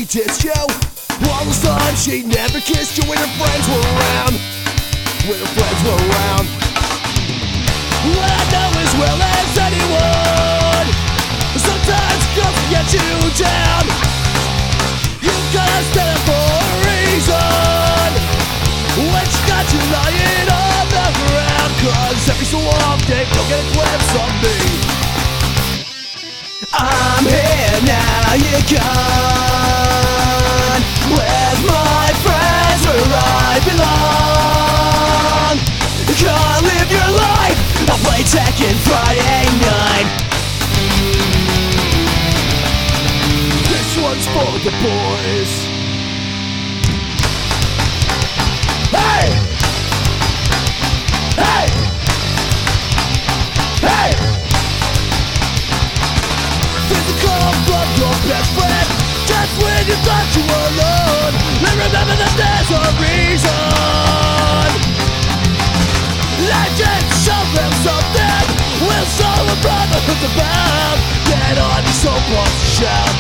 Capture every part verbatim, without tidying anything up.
dissed you. All those times she never kissed you when her friends were around. When her friends were around. Well, I know as well as anyone, sometimes girls can get you down. You gotta stand up for a reason when she got you lying on the ground. Cause every so often you'll get a glimpse of me. I'm here now, you're gone. With my friends where I belong. Can't live your life, I'll play Tekken Friday night. This one's for the boys. Hey! Hey! Hey! Physical from your best friend, just when you thought you were alone. And remember that there's a reason. Legends show them something. We'll show a brotherhood about. Get on your soapbox to shout.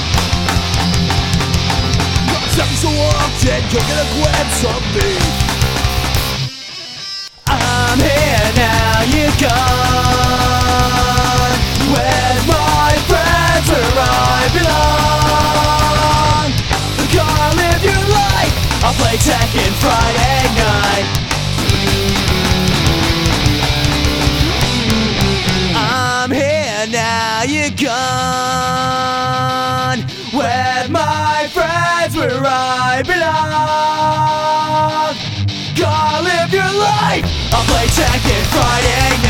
Cause every so often you'll get a glimpse of me. I'm here now, you're gone. With my friends where I belong. Gotta live your life, I'll play Tekken Friday night. I'm here now, you're gone. With my friends where I belong. Gotta live your life, I'll play Tekken Friday night.